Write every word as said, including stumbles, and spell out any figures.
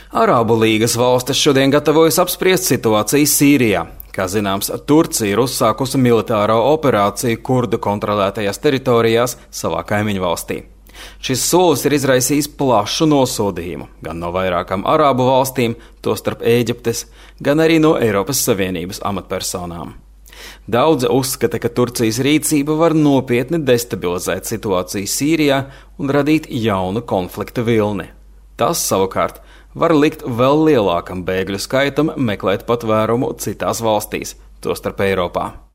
Arābu līgas valstis šodien gatavojas apspriest situāciju Sīrijā. Kā zināms, Turcija ir uzsākusi militāro operāciju kurdu kontrolētajās teritorijās savā kaimiņu valstī. Šis solis ir izraisījis plašu nosodījumu gan no vairākām arābu valstīm, tostarp Ēģiptes, gan arī no Eiropas Savienības amatpersonām. Daudzi uzskata, ka Turcijas rīcība var nopietni destabilizēt situāciju Sīrijā un radīt jaunu konflikta vilni. Tas savukārt var likt vēl lielākam bēgļu skaitam meklēt patvērumu citās valstīs, tostarp Eiropā.